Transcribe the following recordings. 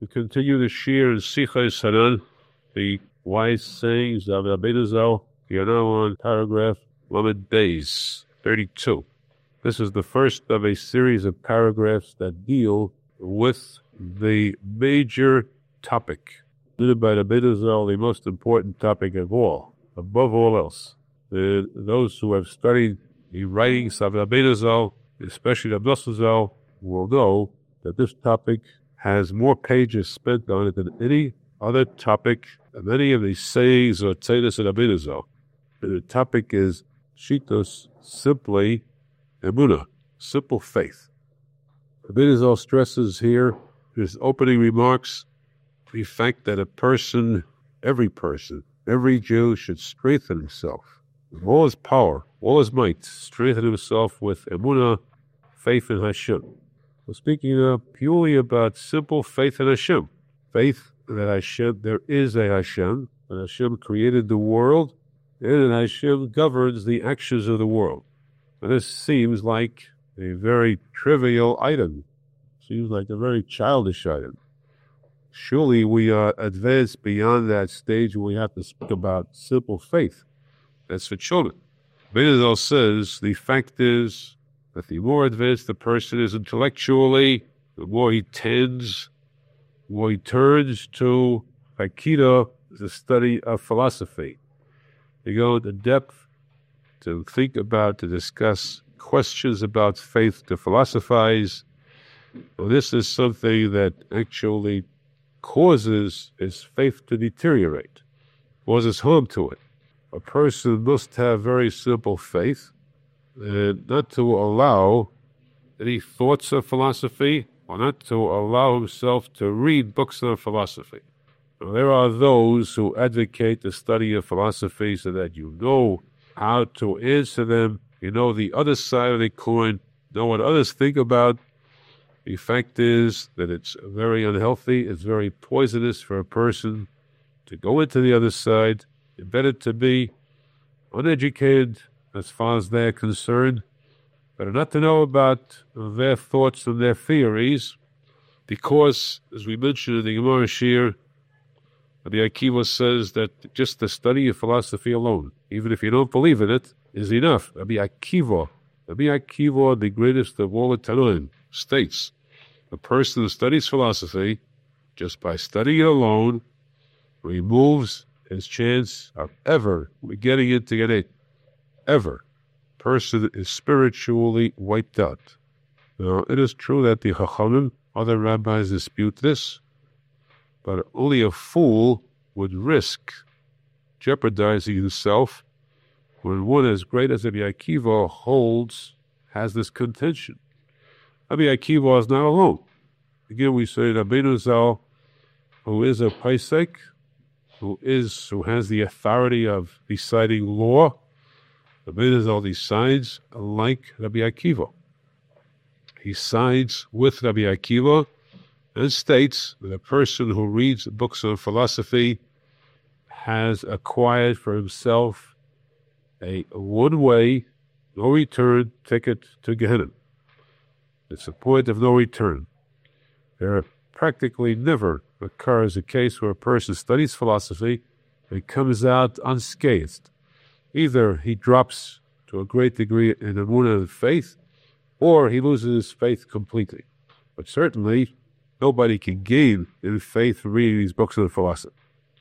We continue the shir in Sichos Hanan, the wise sayings of Rabbeinu Zal. We are now on paragraph Lamed Beis 32. This is the first of a series of paragraphs that deal with the major topic, considered by Rabbeinu Zal the most important topic of all, above all else. Those who have studied the writings of Rabbeinu Zal, especially Rabbeinu Zal, will know that this topic has more pages spent on it than any other topic of any of the sayings or tzeidos of Rabbeinu Zal. The topic is Shitos, simply Emunah, simple faith. Rabbeinu Zal stresses here in his opening remarks the fact that every Jew should strengthen himself with all his power, all his might, strengthen himself with Emunah, faith in Hashem. We're speaking purely about simple faith in Hashem. Faith that Hashem, there is a Hashem, and Hashem created the world, and Hashem governs the actions of the world. And this seems like a very trivial item. Seems like a very childish item. Surely we are advanced beyond that stage where we have to speak about simple faith. That's for children. Rabbeinu Zal says the fact is that the more advanced the person is intellectually, the more he turns to Aikido, the study of philosophy. They go into depth to think about, to discuss questions about faith, to philosophize. Well, this is something that actually causes his faith to deteriorate, causes harm to it. A person must have very simple faith, and not to allow any thoughts of philosophy, or not to allow himself to read books on philosophy. Now, there are those who advocate the study of philosophy so that you know how to answer them, you know the other side of the coin, know what others think about. The fact is that it's very unhealthy, it's very poisonous for a person to go into the other side. It's better to be uneducated as far as they're concerned, but not to know about their thoughts and their theories, because, as we mentioned in the Gemara Shir, Rabbi Akiva says that just the study of philosophy alone, even if you don't believe in it, is enough. Rabbi Akiva, the greatest of all the Tanoim, states, a person who studies philosophy, just by studying it alone, removes his chance of ever getting into Gan Eden. Ever. Person is spiritually wiped out. Now, it is true that the Chachamim, other rabbis dispute this, but only a fool would risk jeopardizing himself when one as great as Rabbi Akiva has this contention. Rabbi Akiva is not alone. Again, we say Rabbeinu Zal, who is a Paisek, who has the authority of deciding law, Rabbeinu Zal decides like Rabbi Akiva. He sides with Rabbi Akiva and states that a person who reads books on philosophy has acquired for himself a one-way, no return ticket to Gehenna. It's a point of no return. There practically never occurs a case where a person studies philosophy and comes out unscathed. Either he drops to a great degree in emunah and faith, or he loses his faith completely. But certainly, nobody can gain in faith from reading these books on philosophy.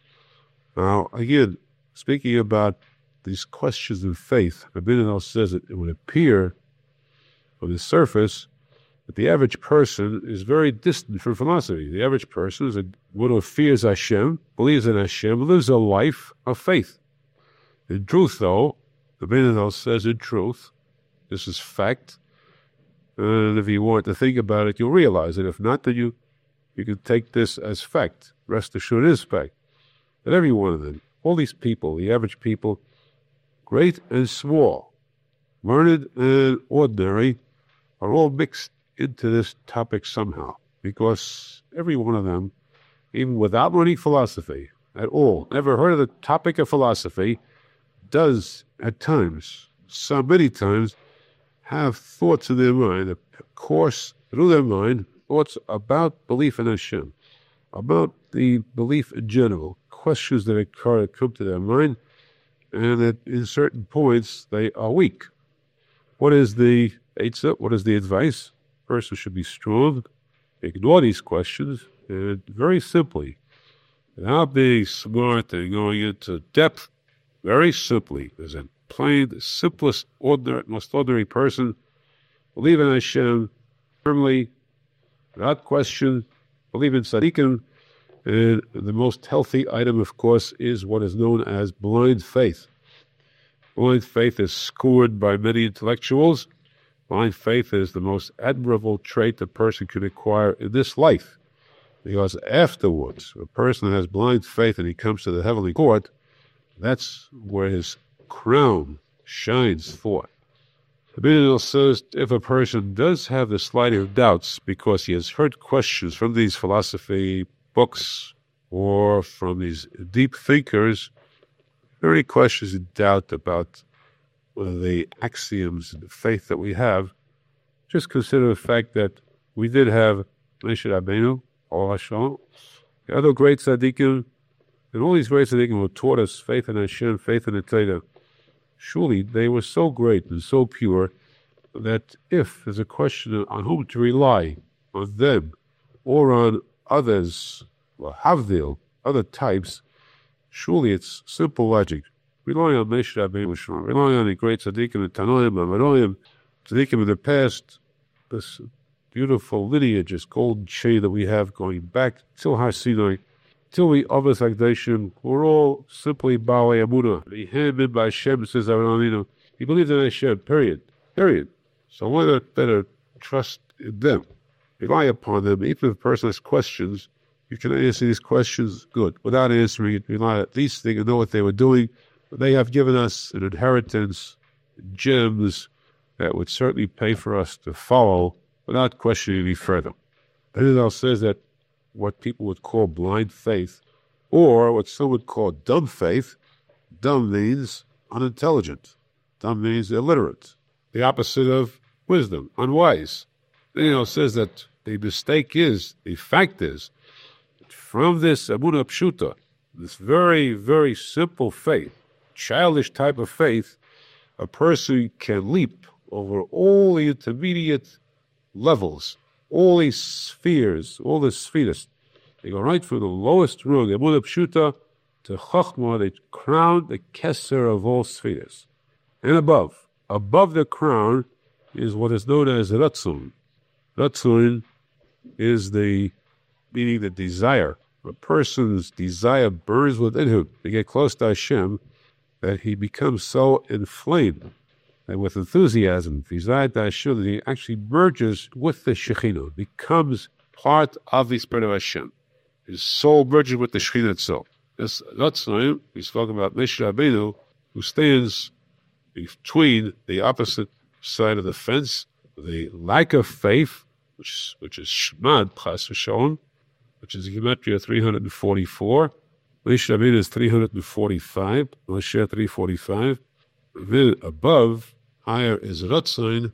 Now, again, speaking about these questions of faith, Rabbeinu Zal says that it would appear on the surface that the average person is very distant from philosophy. The average person is one who fears Hashem, believes in Hashem, lives a life of faith. In truth, though, Rabbeinu Zal says in truth, this is fact, and if you want to think about it, you'll realize it. If not, then you can take this as fact. Rest assured it is fact. That every one of them, all these people, the average people, great and small, learned and ordinary, are all mixed into this topic somehow. Because every one of them, even without learning philosophy at all, never heard of the topic of philosophy, does at times, so many times, have thoughts in their mind, that course through their mind, thoughts about belief in Hashem. about the belief in general, questions that come to their mind, and that in certain points they are weak. What is the Eitzah? What is the advice? A person should be strong, ignore these questions, and very simply, without being smart and going into depth, very simply, as in plain, the simplest, most ordinary person, believe in Hashem firmly, without question, believe in tzaddikim, and the most healthy item, of course, is what is known as blind faith. Blind faith is scorned by many intellectuals. Blind faith is the most admirable trait a person can acquire in this life, because afterwards, a person has blind faith and he comes to the heavenly court, that's where his crown shines forth. The Bible says if a person does have the slightest doubts because he has heard questions from these philosophy books or from these deep thinkers, if there are any questions in doubt about the axioms and the faith that we have, just consider the fact that we did have Moshe Rabbeinu, or Hashem, the other great tzaddikim, and all these great tzaddikim who taught us faith in Hashem, faith in the Torah. Surely they were so great and so pure that if there's a question on whom to rely, on them or on others, or havdil, other types, surely it's simple logic. Relying on Moshe Rabbeinu, relying on the great tzaddikim, the Tanoim, the Maroim, tzaddikim of the past, this beautiful lineage, this golden chain that we have going back till Har Sinai, till we Avos Hagdashim, we're all simply Baalei Emunah. V'hem by Hashem, says Avraham. He believed in Hashem, period. So why not better trust in them? Rely upon them. Even if a person has questions, you can answer these questions good. Without answering it, rely at least they can know what they were doing. They have given us an inheritance, gems that would certainly pay for us to follow without questioning any further. Then says that what people would call blind faith, or what some would call dumb faith, dumb means unintelligent. Dumb means illiterate. The opposite of wisdom, unwise. Then says that the fact is, from this Emunah Pshuta, this very, very simple faith, childish type of faith, a person can leap over all the intermediate levels, all these spheres, all the spheres. They go right from the lowest rung, Emunah Pshuta, to Chachma, the crown, the Keser of all spheres. And above the crown is what is known as Ratzon. Ratzon is the desire. A person's desire burns within him to get close to Hashem, that he becomes so inflamed and with enthusiasm, desire to Hashem, that he actually merges with the Shekhinah, becomes part of the Spirit of Hashem. His soul merges with the Shekhinah itself. This Ratzon, we spoke about Moshe Rabbeinu, who stands between the opposite side of the fence, the lack of faith, which is Shmad, Chas v'Shalom, which is Gematria 344. Moshe Rabbeinu is 345, Moshe 345. Then above, higher is Ratzon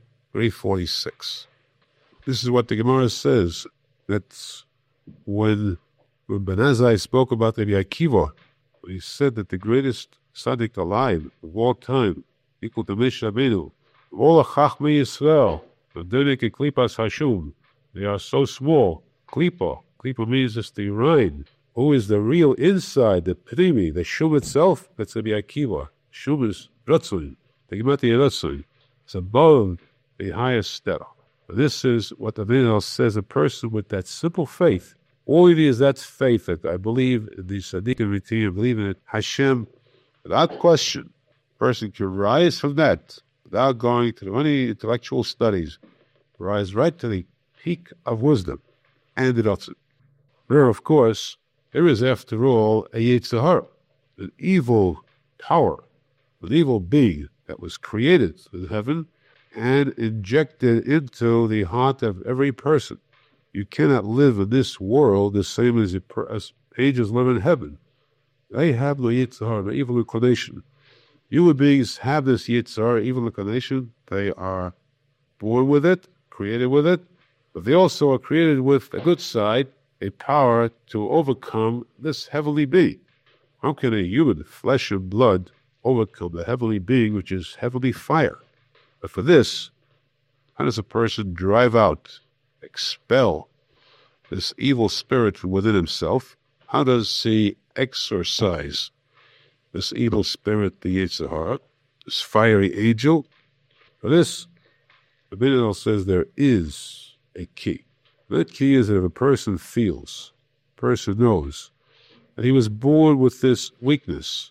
346. This is what the Gemara says. That's when Ben Azai spoke about Rabbi Akiva, he said that the greatest tzaddik alive of all time, equal to Moshe Rabbeinu, all the Chachmei Yisrael, Adonik Klipas Hashum, they are so small. Klipa means it's the rind. Who is the real inside, the primi, the shum itself? That's Rabbi Akiva. Shum is Ratzon, the Gematria Ratzon. It's above the highest step. This is what the Vinal says, a person with that simple faith. All it is, that's faith, that I believe in the Tzaddikim V'Tiyim, believe in it, Hashem, without question. A person can rise from that without going to any intellectual studies, rise right to the peak of wisdom and Ratzon. There, of course, there is, after all, a Yetzer Hara, an evil power, an evil being that was created in heaven and injected into the heart of every person. You cannot live in this world the same as angels live in heaven. They have no Yetzer Hara, no evil inclination. Human beings have this Yetzer Hara, evil inclination. They are born with it, created with it, but they also are created with a good side, a power to overcome this heavenly being. How can a human flesh and blood overcome the heavenly being, which is heavenly fire? But for this, how does a person drive out, expel this evil spirit from within himself? How does he exorcise this evil spirit, the Yetzer Hara, this fiery angel? For this, the Midrash says there is a key. That key is that if a person feels, a person knows, that he was born with this weakness,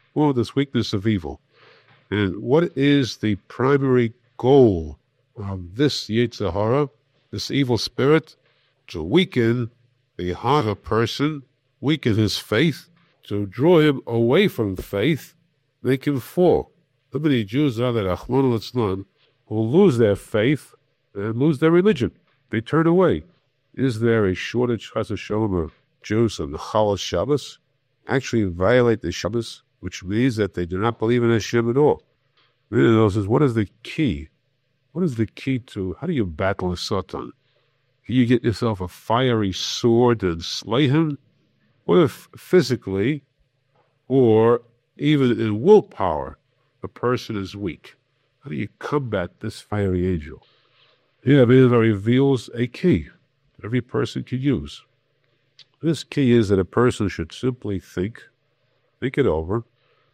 of evil. And what is the primary goal of this Yetzer Hara, this evil spirit? To weaken the heart of a person, weaken his faith, to draw him away from faith, make him fall. How many Jews are there, Rachmana litzlan, who lose their faith and lose their religion? They turn away. Is there a shortage, chas v'sholom, of Jews on the Chol Shabbos? Actually violate the Shabbos, which means that they do not believe in Hashem at all. Then says, what is the key? What is the key to, how do you battle a Satan? Can you get yourself a fiery sword and slay him? What if physically or even in willpower a person is weak? How do you combat this fiery angel? Yeah, it reveals a key every person can use. This key is that a person should simply think it over,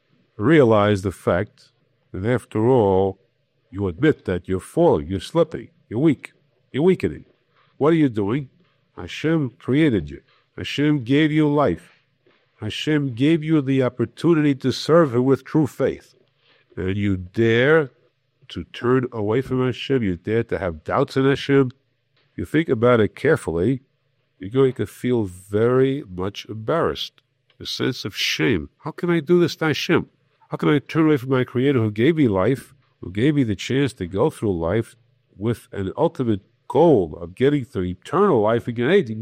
realize the fact that after all, you admit that you're falling, you're slipping, you're weak, you're weakening. What are you doing? Hashem created you. Hashem gave you life. Hashem gave you the opportunity to serve Him with true faith. And you dare to turn away from Hashem, you dare to have doubts in Hashem. If you think about it carefully, you're going to feel very much embarrassed, a sense of shame. How can I do this to Hashem? How can I turn away from my Creator who gave me life, who gave me the chance to go through life with an ultimate goal of getting to eternal life in Gan Eden?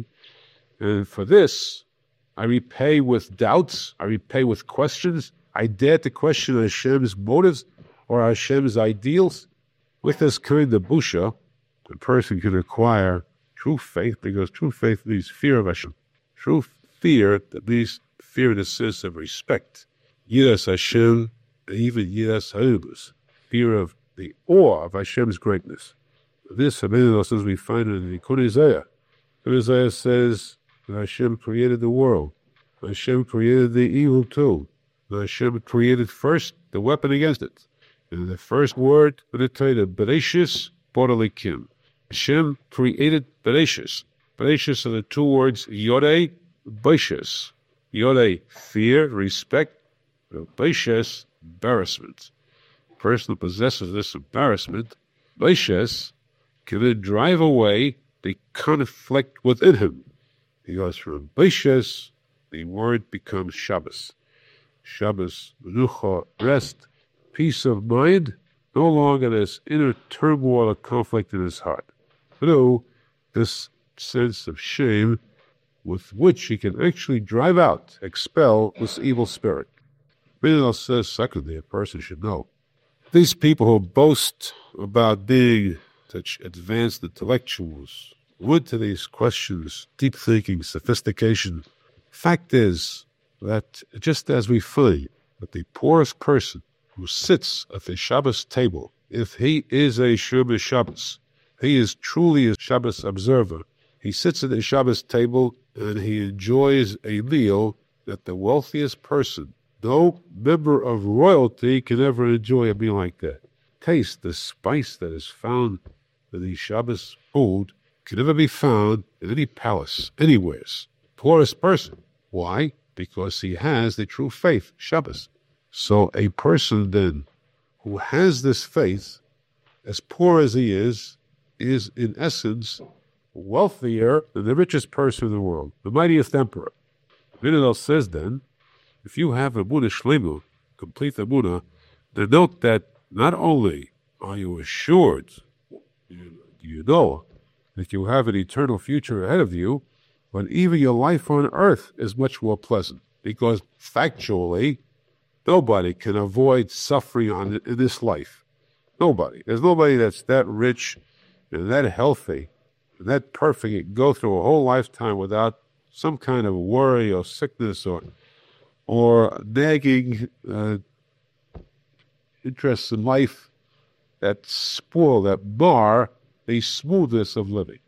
And for this, I repay with doubts, I repay with questions. I dare to question Hashem's motives or Hashem's ideals. With this kind of busha, a person can acquire true faith, because true faith means fear of Hashem. True fear, that means fear in the sense of respect. Yiras Hashem, and even Yiras Ha'ibus, fear of the awe of Hashem's greatness. This, as we find in the Kun Isaiah. Kun Isaiah says that Hashem created the world. Hashem created the evil too. Hashem created first the weapon against it. And the first word for the Torah, Bereshis, Boralikim. Hashem created Bereshis. Bereshis are the two words, Yodei, Beishis. Yodei, fear, respect. Beishis, embarrassment. The person who possesses this embarrassment, Beishis, can then drive away the conflict within him. He goes from Beishis, the word becomes Shabbos. Shabbos, Menucha, rest, peace of mind, no longer this inner turmoil or conflict in his heart. No, this sense of shame with which he can actually drive out, expel this evil spirit. Midrash says, secondly, a person should know. These people who boast about being such advanced intellectuals, who into these questions, deep thinking, sophistication. Fact is that just as we find that the poorest person who sits at the Shabbos table, if he is a Shomer Shabbos, he is truly a Shabbos observer. He sits at the Shabbos table and he enjoys a meal that the wealthiest person, no member of royalty, can ever enjoy a meal like that. Taste the spice that is found in the Shabbos food can never be found in any palace, anywhere. Poorest person. Why? Because he has the true faith, Shabbos. So a person then who has this faith, as poor as he is in essence wealthier than the richest person in the world, the mightiest emperor. Midrash says then, if you have Emunah Shlema, complete Emunah, then note that not only are you assured, you know that you have an eternal future ahead of you, but even your life on earth is much more pleasant, because factually, nobody can avoid suffering in this life. Nobody. There's nobody that's that rich and that healthy that perfect, you go through a whole lifetime without some kind of worry or sickness or nagging interests in life that spoil, that bar the smoothness of living.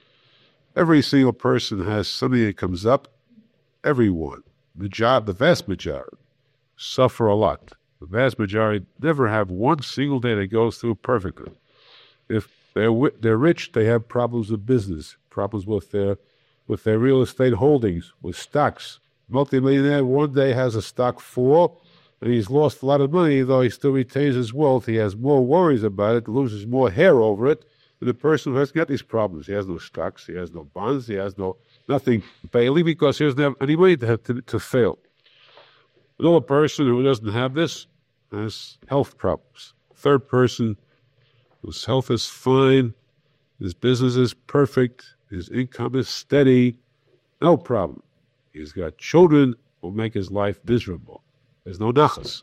Every single person has something that comes up. Everyone, the vast majority, suffer a lot. The vast majority never have one single day that goes through perfectly. If they're rich, they have problems with business, problems with their real estate holdings, with stocks. Multimillionaire one day has a stock fall, and he's lost a lot of money, though he still retains his wealth. He has more worries about it, loses more hair over it, than the person who has got these problems. He has no stocks, he has no bonds, he has nothing daily because he doesn't have any money to fail. Another person who doesn't have this has health problems. Third person whose health is fine, his business is perfect, his income is steady, no problem. He's got children who make his life miserable. There's no nachas.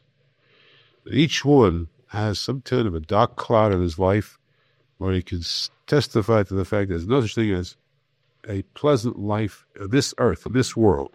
Each one has some kind of a dark cloud in his life where he can testify to the fact there's no such thing as a pleasant life on this earth, in this world.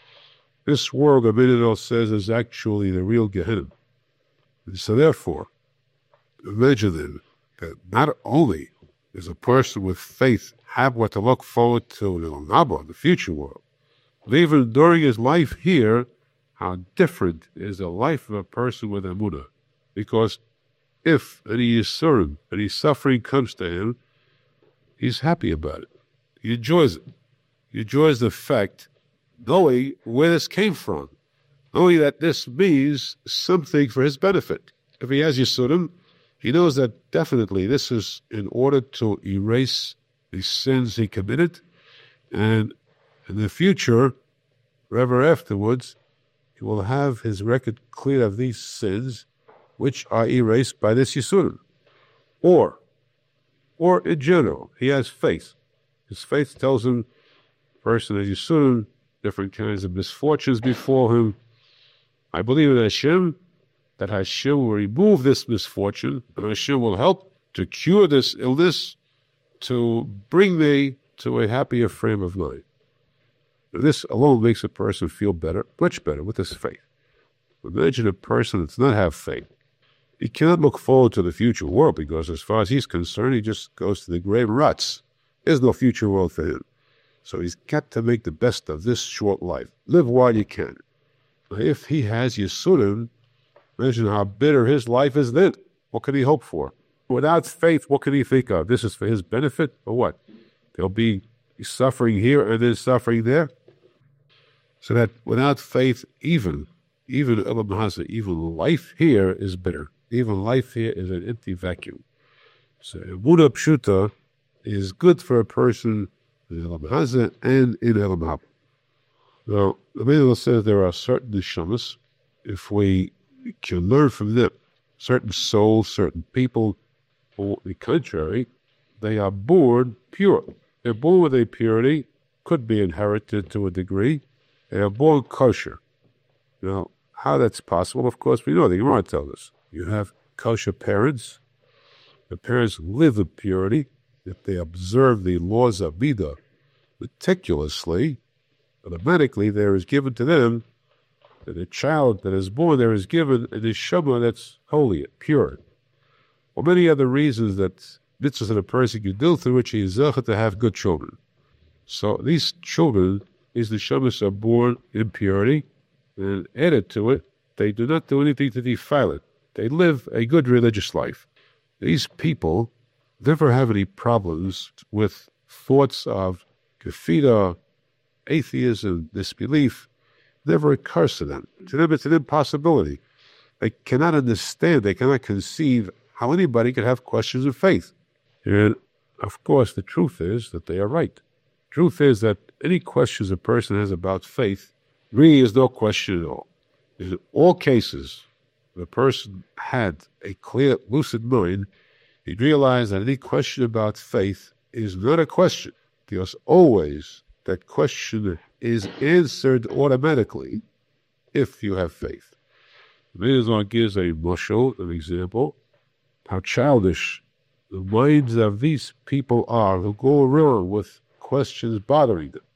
This world, Abinadel says, is actually the real Gehenna. And so therefore, imagine then that not only does a person with faith have what to look forward to in the future world, but even during his life here, how different is the life of a person with Emunah. Because if any Yisurim, any suffering comes to him, he's happy about it. He enjoys it. He enjoys the fact, knowing where this came from, knowing that this means something for his benefit. If he has Yisurim, he knows that definitely this is in order to erase the sins he committed, and in the future, forever afterwards, he will have his record clear of these sins, which are erased by this Yisurim. Or in general, he has faith. His faith tells him, person has Yisurim, different kinds of misfortunes before him. I believe in Hashem, that Hashem will remove this misfortune, and Hashem will help to cure this illness, to bring me to a happier frame of mind. This alone makes a person feel better, much better, with his faith. Imagine a person that does not have faith. He cannot look forward to the future world because as far as he's concerned, he just goes to the grave and rots. There's no future world for him. So he's got to make the best of this short life. Live while you can. If he has Yisurim, imagine how bitter his life is then. What can he hope for? Without faith, what can he think of? This is for his benefit or what? There'll be suffering here and then suffering there. So that without faith, even Elam Hasa, even life here is bitter. Even life here is an empty vacuum. So Emunah Pshuta is good for a person in Elam Hasa and in Elam Haba. Now, the Bible says there are certain neshamas, if we can learn from them, certain souls, certain people, on the contrary, they are born pure. They're born with a purity, could be inherited to a degree. They are born kosher. Now, how that's possible, of course, we know. The Gemara tells us. You have kosher parents. The parents live in purity. If they observe the laws of Midah meticulously, automatically there is given to them, that a child that is born there is given a neshama that's holy, pure. Or many other reasons that mitzvahs that a person can do through which he is zeichet to have good children. So these children, these neshamas are born in purity, and added to it, they do not do anything to defile it. They live a good religious life. These people never have any problems with thoughts of kafira, atheism, disbelief. Never occurs to them. To them, it's an impossibility. They cannot understand, they cannot conceive how anybody could have questions of faith. And, of course, the truth is that they are right. Truth is that any questions a person has about faith really is no question at all. In all cases, if a person had a clear, lucid mind, he'd realize that any question about faith is not a question, because always that question is answered automatically if you have faith. The Midrash gives a mashal, an example, how childish the minds of these people are who go around with questions bothering them.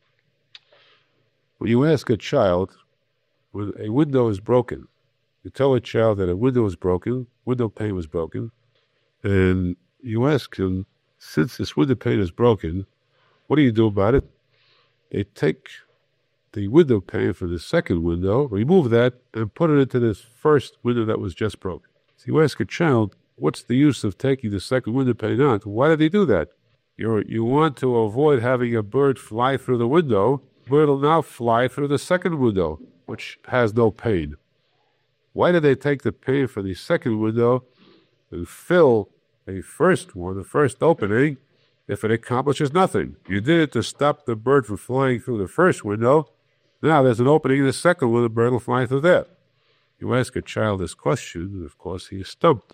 When you ask a child, when a window is broken, you tell a child that a window is broken, window pane was broken, and you ask him, since this window pane is broken, what do you do about it? They take the window pane from the second window, remove that, and put it into this first window that was just broken. So you ask a child, what's the use of taking the second window pane out? Why do they do that? You want to avoid having a bird fly through the window. The bird will now fly through the second window, which has no pane. Why do they take the pane for the second window and fill the first one, the first opening, if it accomplishes nothing? You did it to stop the bird from flying through the first window. Now there's an opening in the second window, the bird will fly through that. You ask a child this question, and of course he is stumped.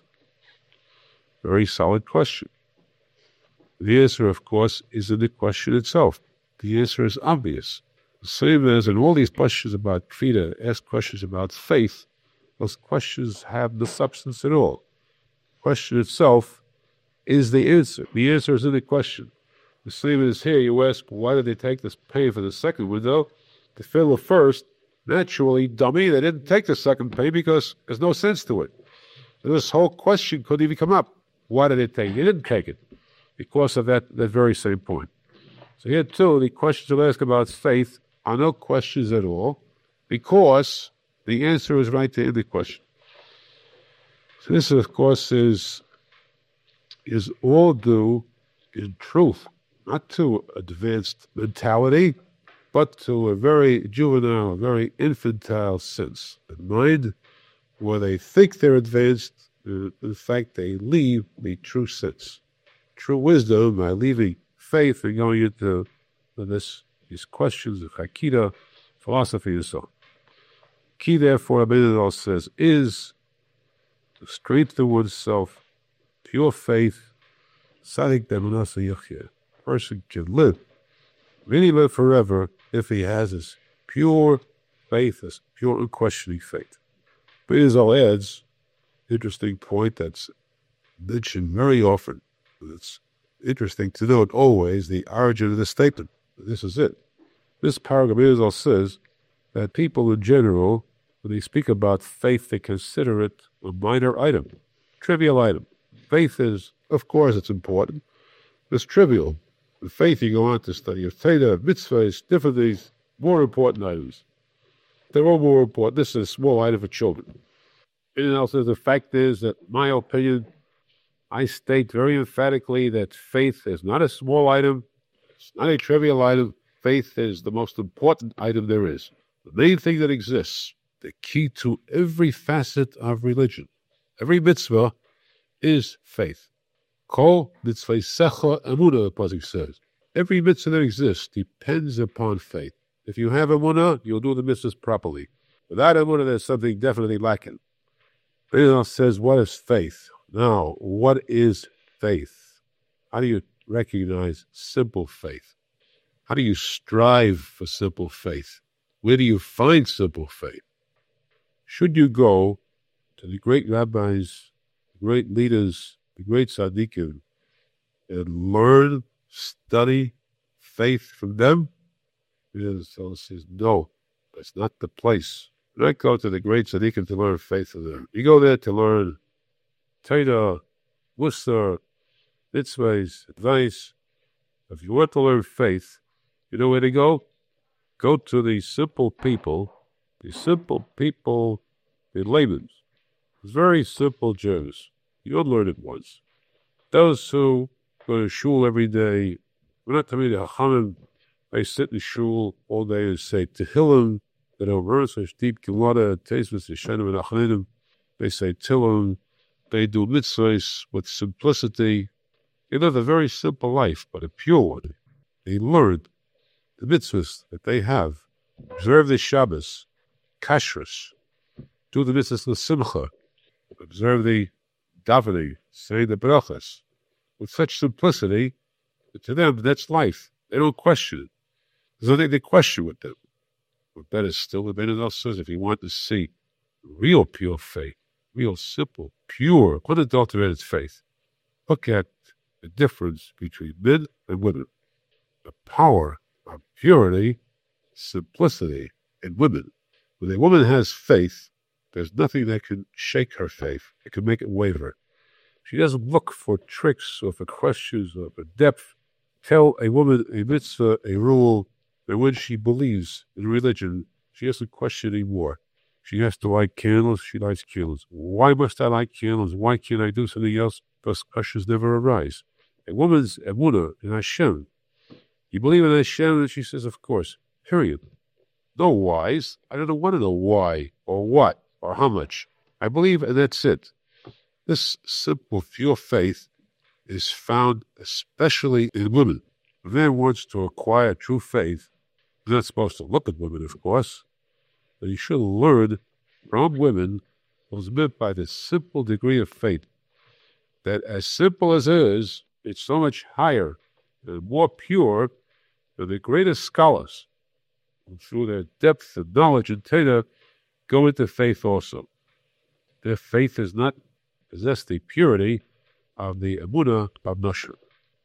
Very solid question. The answer, of course, is in the question itself. The answer is obvious. The same as in all these questions about Krita, ask questions about faith, those questions have no substance at all. The question itself is the answer. The answer is in the question. The same as here, you ask, why did they take this pane for the second window to fill the first? Naturally, dummy, they didn't take the second pane because there's no sense to it. This whole question couldn't even come up. Why did they take it? They didn't take it because of that very same point. So here too, the questions you ask about faith are no questions at all because the answer is right there in the question. So this, of course, is all due in truth, not to advanced mentality, but to a very juvenile, very infantile sense in mind, where they think they're advanced, in fact, they leave the true sense, true wisdom, by leaving faith and going into these questions of Hakita, philosophy, and so on. Key, therefore, Abinadal says, is to strengthen oneself, pure faith, sadik demunasa yachya. A person can live, really live forever, if he has this pure faith, this pure unquestioning faith. Abinadal adds, interesting point that's mentioned very often. It's interesting to note always the origin of the statement. This is it. This paragraph Abinadal says that people in general, when they speak about faith, they consider it a minor item, trivial item. Faith is, of course, it's important. It's trivial. With faith, you go on to study of Teda, mitzvahs, different things, more important items. They're all more important. This is a small item for children. And also, the fact is that, in my opinion, I state very emphatically that faith is not a small item. It's not a trivial item. Faith is the most important item there is. The main thing that exists, the key to every facet of religion, every mitzvah, is faith. Kol mitzvah emunah, the pasuk says. Every mitzvah that exists depends upon faith. If you have emunah, you'll do the mitzvahs properly. Without emunah, there's something definitely lacking. Abinadal says, what is faith? Now, what is faith? How do you recognize simple faith? How do you strive for simple faith? Where do you find simple faith? Should you go to the great rabbis, the great leaders, the great tzaddikim, and learn, study faith from them? Abinadal says, no, that's not the place. You don't go to the great tzaddikim to learn faith from them. You go there to learn Teda, Musar, mitzvahs, advice. If you want to learn faith, you know where to go? Go to the simple people, the laymen, very simple Jews. You'll learn it once. Those who go to shul every day, we're not telling the Hachamim, they sit in shul all day and say Tehillim, they don't learn such deep Gemara, Teisvus, Yeshenim, and Achanidim. They say Tehillim, they do mitzvahs with simplicity. They live a very simple life, but a pure one. They learn the mitzvahs that they have, observe the Shabbos, kashrus, do the mitzvahs of simcha, observe the davening, say the brachas, with such simplicity that to them that's life. They don't question it. There's nothing they question with them. But better still, the Abinadal says, if you want to see real pure faith, real simple, pure, unadulterated faith, Look at the difference between men and women. The power of purity, simplicity in women. When a woman has faith, there's nothing that can shake her faith. It can make it waver. She doesn't look for tricks or for questions or for depth. Tell a woman a mitzvah, a rule, that when she believes in religion, she doesn't question anymore. She has to light candles, she lights candles. Why must I light candles? Why can't I do something else? Because questions never arise. A woman's emunah in Hashem. You believe in Hashem? And she says, of course. Period. No whys. I don't want to know why or what or how much. I believe, and that's it. This simple, pure faith is found especially in women. If a man wants to acquire true faith, he's not supposed to look at women, of course, but he should learn from women what is meant by this simple degree of faith. That as simple as it is, it's so much higher and more pure than the greatest scholars, who through their depth of knowledge and Torah go into faith also. Their faith does not possess the purity of the emunah of Nosher.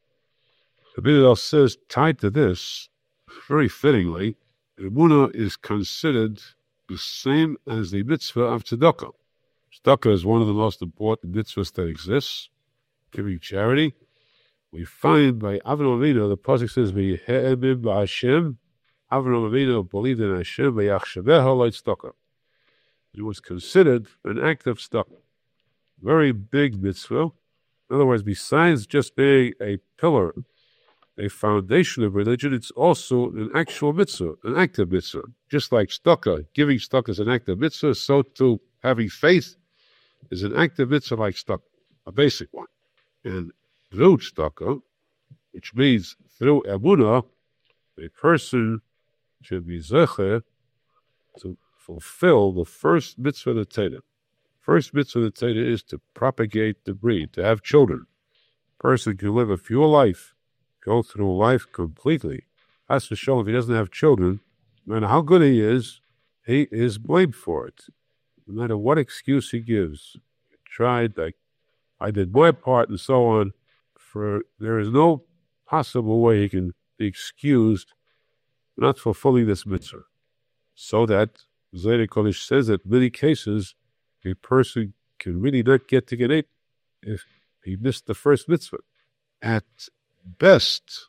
The Bidel says, tied to this, very fittingly, emunah is considered the same as the mitzvah of tzedakah. Tzedakah is one of the most important mitzvahs that exists, giving charity. We find by Avraham Avinu, the pasuk says, "V'ye'emin b'Hashem." Avraham Avinu believed in Hashem, v'yachshaveha lo'tzedakah. It was considered an act of tzedakah. Very big mitzvah. In other words, besides just being a pillar, a foundation of religion, it's also an actual mitzvah, an active mitzvah. Just like tzedakah, giving tzedakah is an active mitzvah, so too having faith is an active mitzvah like tzedakah, a basic one. And through tzedakah, which means through emunah, a person should be zecher to fulfill the first mitzvah of the Torah. First mitzvah of the Torah is to propagate the breed, to have children. A person can live a pure life, go through life completely. As to show if he doesn't have children, no matter how good he is blamed for it. No matter what excuse he gives. I tried, I did my part and so on. There is no possible way he can be excused for not fulfilling this mitzvah. So that Zayda Kodesh says that in many cases, a person can really not get to Gan Eden if he missed the first mitzvah. At best,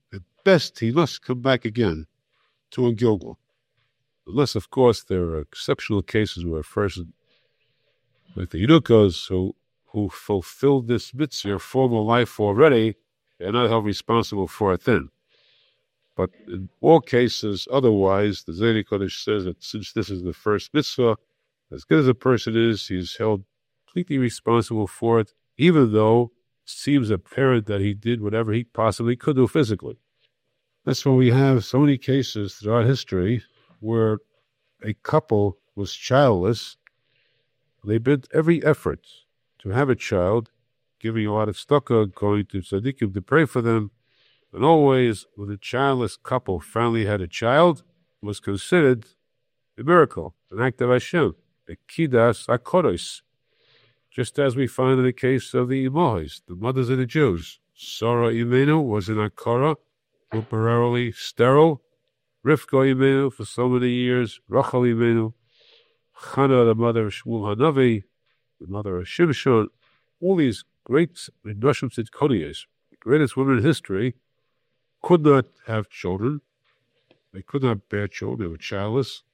he must come back again to a Gilgal. Unless, of course, there are exceptional cases where a person, like the Yudukos, who fulfilled this mitzvah, formal life already, they're not held responsible for it then. But in all cases, otherwise, the Zayda Kodesh says that since this is the first mitzvah, as good as a person is, he's held completely responsible for it, even though it seems apparent that he did whatever he possibly could do physically. That's why we have so many cases throughout history where a couple was childless. They bent every effort to have a child, giving a lot of tzedakah, going to tzaddikim to pray for them. And always, when a childless couple finally had a child, it was considered a miracle, an act of Hashem, a kiddush hakoros, just as we find in the case of the Imohis, the mothers of the Jews. Sarah Imenu was an Akara, temporarily sterile. Rivka Imenu for so many years. Rachel Imenu, Chana, the mother of Shmuel Hanavi, the mother of Shimshon. All these great Nashim Tzidkoniyos, the greatest women in history, could not have children. They could not bear children. They were childless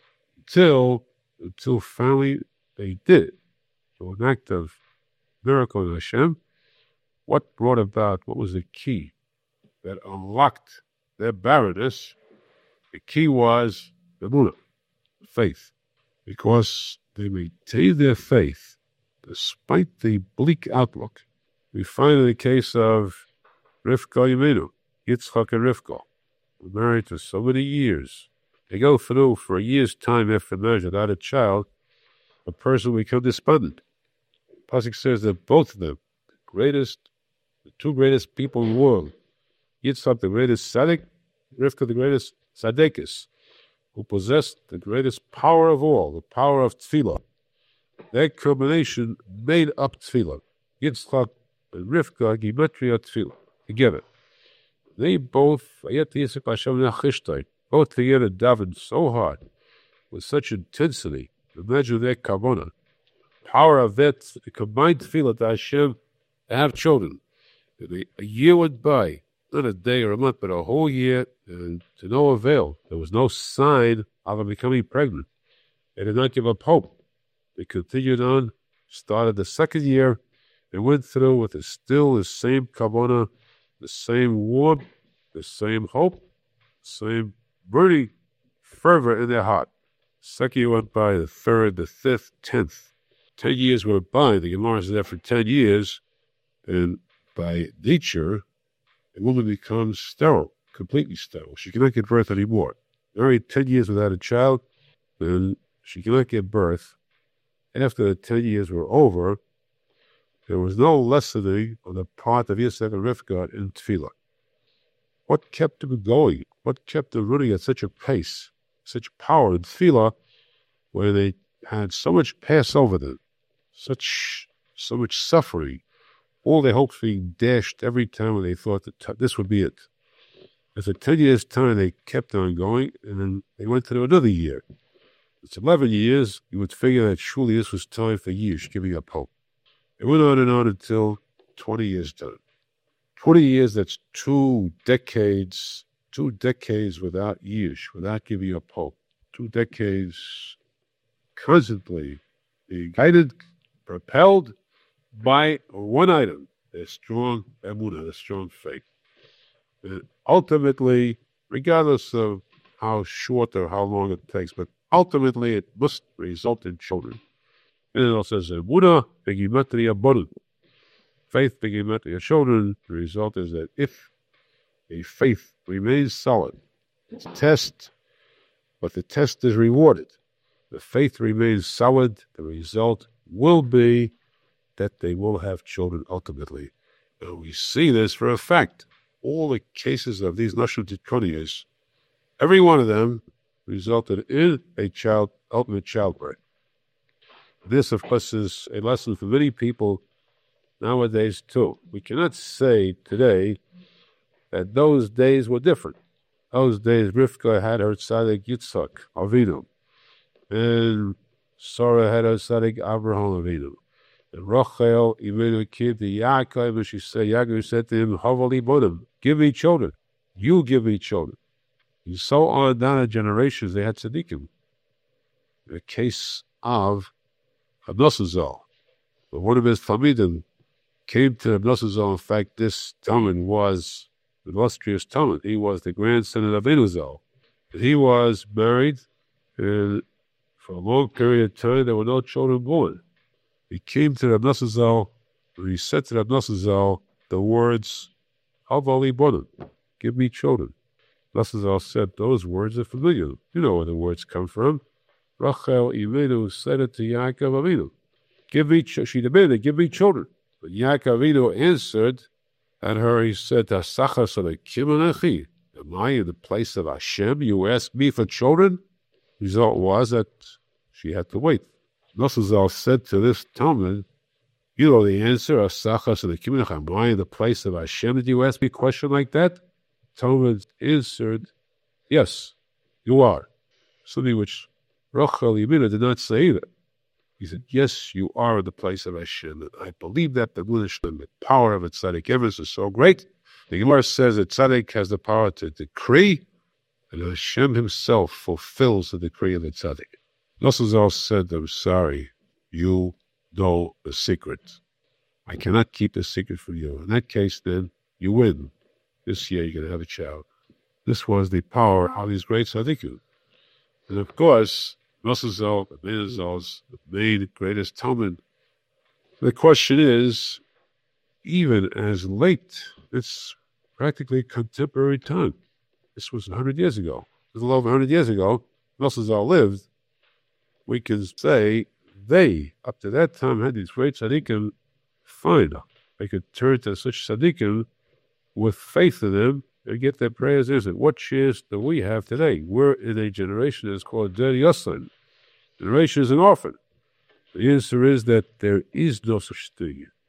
until finally they did. So an act of miracle in Hashem. What was the key that unlocked their barrenness? The key was the emunah, faith. Because they maintained their faith despite the bleak outlook. We find in the case of Rivka Yemenu, Yitzchak and Rivka, were married for so many years. They go through for a year's time after marriage without a child, a person will become despondent. Pasuk says that both of them, the two greatest people in the world, Yitzchak the greatest tzaddik, Rivka the greatest tzaddikis, who possessed the greatest power of all, the power of tefillah. That combination made up tefillah. Yitzchak and Rivka Gematria Tefillah together. They both together davened so hard, with such intensity. Imagine their kavana, power of that combined tefillah to Hashem to have children. And a year went by, not a day or a month, but a whole year, and to no avail. There was no sign of her becoming pregnant. They did not give up hope. They continued on, started the second year, and went through with still the same kavana, the same warmth, the same hope, same burning fervor in their heart. Second year went by, the third, the fifth, 10th. 10 years went by. The Gemara is there for 10 years, and by nature, a woman becomes sterile, completely sterile. She cannot give birth anymore. Married 10 years without a child, and she cannot give birth. After the 10 years were over, there was no lessening on the part of Yitzchak and Rivka in Tefillah. What kept them going? What kept them running at such a pace, such power in Tefillah, where they had so much pass over them, so much suffering, all their hopes being dashed every time when they thought that this would be it. After 10 years' time, they kept on going, and then they went to another year. It's 11 years. You would figure that surely this was time for years, giving up hope. It went on and on until 20 years done. 20 years, that's 2 decades without years, without giving up hope. 2 decades constantly being guided, propelled by one item, a strong emunah, a strong faith. And ultimately, regardless of how short or how long it takes, but ultimately it must result in children. And it also says, emunah begimatria bonun. Faith begimatria children. The result is that if a faith remains solid, it's a test, but the test is rewarded. The faith remains solid, the result will be that they will have children ultimately. And we see this for a fact. All the cases of these Nashon Tikkunias, every one of them resulted in a ultimate childbirth. This, of course, is a lesson for many people nowadays, too. We cannot say today that those days were different. Those days, Rivka had her tzaddik Yitzchak Avinu, and Sarah had her tzaddik Abraham Avinu. And Rachel even came to Yaakov, and Yaakov said to him, Havali Bodim, give me children. You give me children. And so on down the generations, they had tzaddikim. The case of Abnosazal, one of his Talmidim came to Abnosazal. In fact, this Talmud was the illustrious Talmud. He was the grandson of Avinu Zal. He was married, and for a long period of time, there were no children born. He came to Reb Nosson, and he said to Reb Nosson the words, Havali Bonim, give me children. Nosson said, those words are familiar. You know where the words come from. Rachel Imenu said it to Yaakov Avinu. She demanded, give me children. But Yaakov Avinu answered at her, he said, am I in the place of Hashem? You ask me for children? The result was that she had to wait. Nosson said to this Talmud, you know the answer, am I in the place of Hashem? Did you ask me a question like that? Talmud answered, yes, you are. Something which Rachel Yemina did not say either. He said, yes, you are in the place of Hashem. And I believe that the power of a tzaddik emes is so great. The Gemara says that tzaddik has the power to decree, and Hashem himself fulfills the decree of the tzaddik. Nosson said, I'm sorry, you know the secret. I cannot keep the secret from you. In that case, then, you win. This year, you're going to have a child. This was the power of these great tzaddikim. And of course, Nosson, the main greatest Talmud. The question is, even as late, it's practically contemporary time. This was 100 years ago. A little over 100 years ago, Nosson lived. We can say they, up to that time, had these great tzaddikim. Fine, they could turn to such tzaddikim with faith in them and get their prayers answered. What chance do we have today? We're in a generation that's called Der Yossan. Generation is an orphan. The answer is that there is no such thing.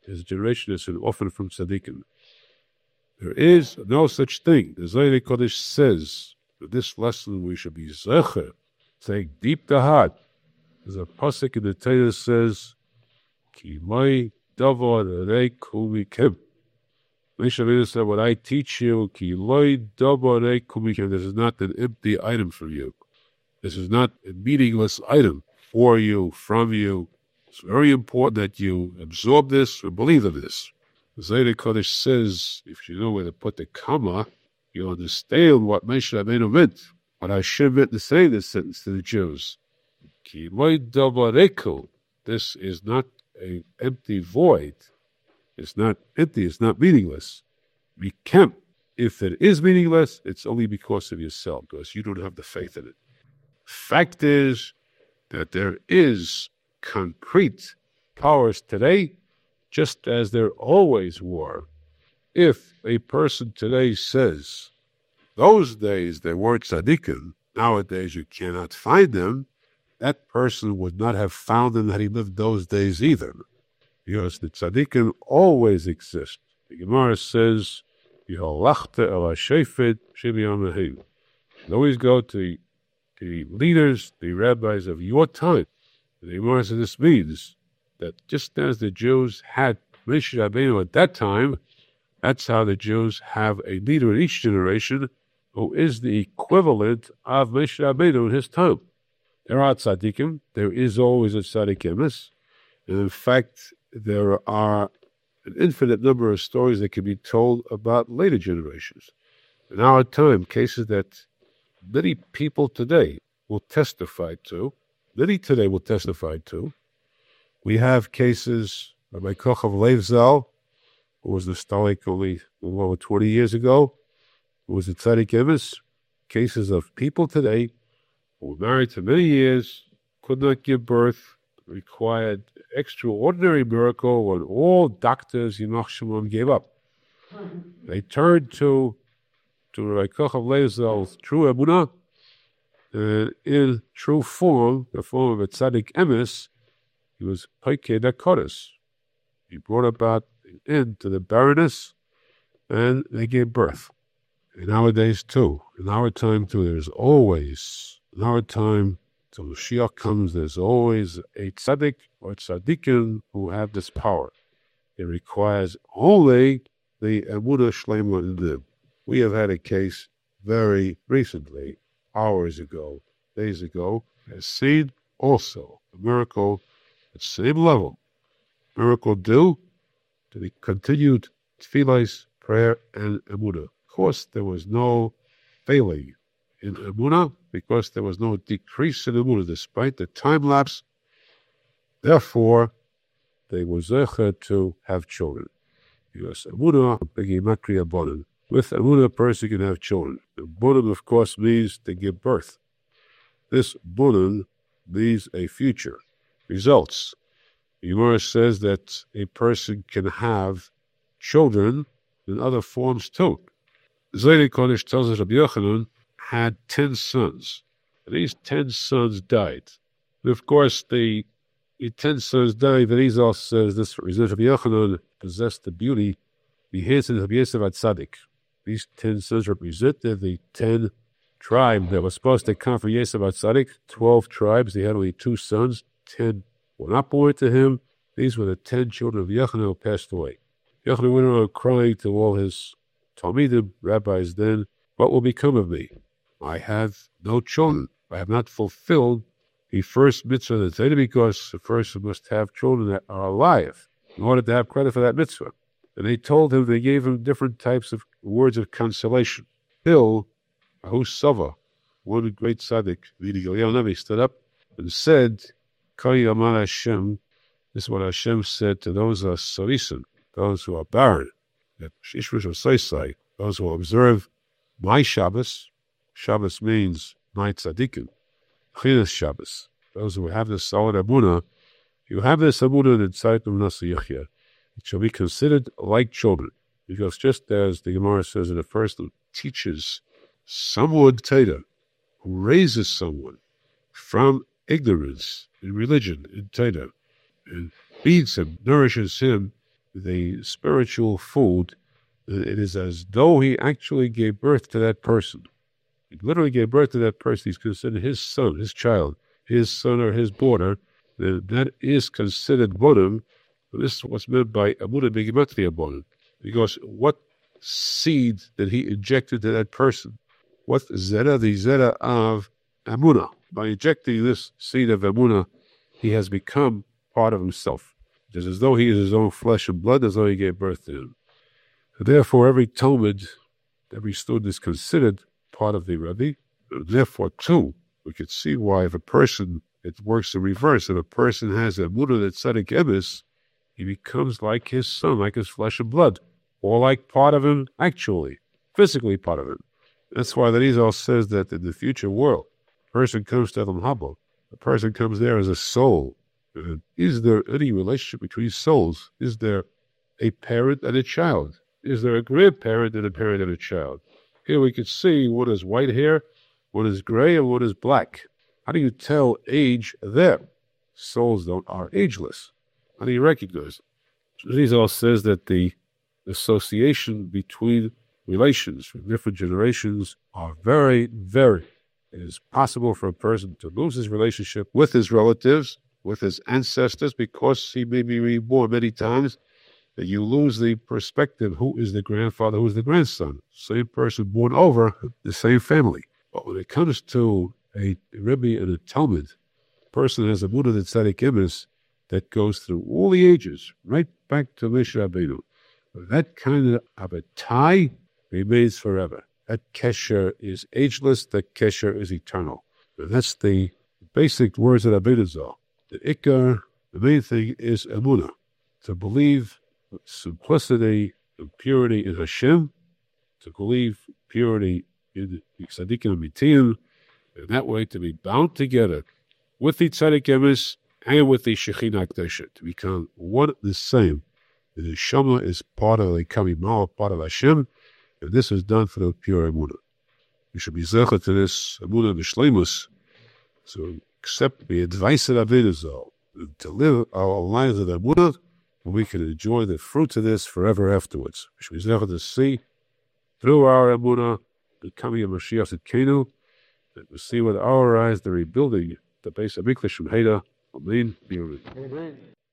is a generation that's often from tzaddikim. There is no such thing. The Zohar Kodesh says that this lesson we should be zecher, take deep to heart. There's a pasuk in the Torah that says, Ki mai davar reik hu mikem. Moshe Rabbeinu said, what I teach you, Ki loi davar reik hu mikem. This is not an empty item for you. This is not a meaningless item for you, from you. It's very important that you absorb this or believe in this. The Zohar Kodesh says, if you know where to put the comma, you'll understand what Moshe Rabbeinu meant. What Hashem meant to say this sentence to the Jews. Ki lo davar reik. This is not an empty void. It's not empty. It's not meaningless. Mikem. If it is meaningless, it's only because of yourself, because you don't have the faith in it. Fact is that there is concrete powers today, just as there always were. If a person today says, those days there weren't tzaddikim, nowadays you cannot find them, that person would not have found them had he lived those days either. Because the tzaddikim always exist. The Gemara says, Yeholachta el ha-shofet shebiyam ha'il. You always go to the leaders, the rabbis of your time. The Gemara says this means that just as the Jews had Moshe Rabbeinu at that time, that's how the Jews have a leader in each generation who is the equivalent of Moshe Rabbeinu in his time. There are tzaddikim. There is always a tzaddik emes. And in fact, there are an infinite number of stories that can be told about later generations. In our time, cases that many people today will testify to, we have cases of Rabbi Kochav Lev Zal, who was the Stalik only over 20 years ago, who was a tzaddik emes. Cases of people today who were married for many years, could not give birth, required extraordinary miracle when all doctors, Yimach Shimon, gave up. They turned to Rabbi Kochav Lev Zal's true emunah, in true form, the form of a tzaddik emes. He was Paikei Dakotis. He brought about an end to the barrenness, and they gave birth. And nowadays, too, in our time, too, there's always, in our time, till Mashiach comes, there's always a tzaddik or tzaddikim who have this power. It requires only the emunah shlema in them. We have had a case very recently, hours ago, days ago, has seen also a miracle at the same level. Miracle due to the continued tefillas, prayer, and emunah. Of course, there was no failing in emunah because there was no decrease in emunah despite the time lapse. Therefore, they were zecher to have children. Because emunah begimakriya bonim. With emunah, a person can have children. The bonim, of course, means to give birth. This bonim means a future. Results. The Gemara says that a person can have children in other forms too. Zohar Kodesh tells us Rabbi Yochanan had 10 sons. And these 10 sons died. And of course, the 10 sons died, but he also says this Rabbi Yochanan possessed the beauty, the handsome of Yosef HaTzadik. These 10 sons represented the 10 tribes that were supposed to come from Yosef HaTzadik. 12 tribes, they had only 2 sons. 10 were not born to him. These were the 10 children of Yochanan who passed away. Yochanan went around crying to all his Talmidim, rabbis then, what will become of me? I have no children. I have not fulfilled the first mitzvah of the Torah because the person must have children that are alive in order to have credit for that mitzvah. And they told him, they gave him different types of words of consolation. Till Ahusava, one great tzaddik, meaning Eliyahu Navi, stood up and said, Kari Amar Hashem, this is what Hashem said to those who are sarisim, those who are barren, that Shishrush or Saisai, those who observe my Shabbos. Shabbos means my tzaddikim. Chinas Shabbos, those who have this solid emunah, you have this emunah inside of Nasa Yechia. It shall be considered like children, because just as the Gemara says in the first, who teaches someone Torah, who raises someone from ignorance in religion, in Torah, and feeds him, nourishes him, the spiritual food, it is as though he actually gave birth to that person. He literally gave birth to that person. He's considered his son, his child, his son or his daughter. That is considered bonum. This is what's meant by Amunah Begematria bonum. Because what seed that he injected to that person? What zera, the zera of Amunah? By injecting this seed of Amunah, he has become part of himself. It is as though he is his own flesh and blood, as though he gave birth to him. Therefore, every Talmud, every student is considered part of the Rebbe. Therefore, too, we could see why if a person, it works in reverse. If a person has a Amunah that Tzaddik Emes, he becomes like his son, like his flesh and blood, or like part of him, actually, physically part of him. That's why the Rizal says that in the future world, a person comes to Elam Haba, a person comes there as a soul. Is there any relationship between souls? Is there a parent and a child? Is there a grandparent and a parent and a child? Here we can see what is white hair, what is gray, and what is black. How do you tell age there? Souls are ageless. How do you recognize it? Rizal says that the association between relations from different generations are very, very. It is possible for a person to lose his relationship with his relatives, with his ancestors, because he may be reborn many times, that you lose the perspective, who is the grandfather, who is the grandson. Same person born over the same family. But when it comes to a Rebbe and a Talmud, a person has a Amunah that Tzaddik Emes that goes through all the ages, right back to Moshe Rabbeinu. That kind of a tie remains forever. That kesher is ageless, that kesher is eternal. And that's the basic words of Rabbeinu Zal. The ikar, the main thing is Amunah, to believe simplicity and purity in Hashem, to believe purity in the Tzaddikim Amitiyim, and that way to be bound together with the Tzaddik Emes and with the Shekhinah Kedusha, to become one the same. The Neshama is part of the Kamimah, part of Hashem, and this is done for the pure Amunah. We should be zecher to this Amunah B'Shleimus, so accept the advice of Rabbeinu Zal, to live our lives of Amunah, and we can enjoy the fruits of this forever afterwards. We should be zecher to see through our Amunah the coming of Mashiach Tzidkenu, and to see with our eyes the rebuilding the base of Mikdash from Heda. Amen.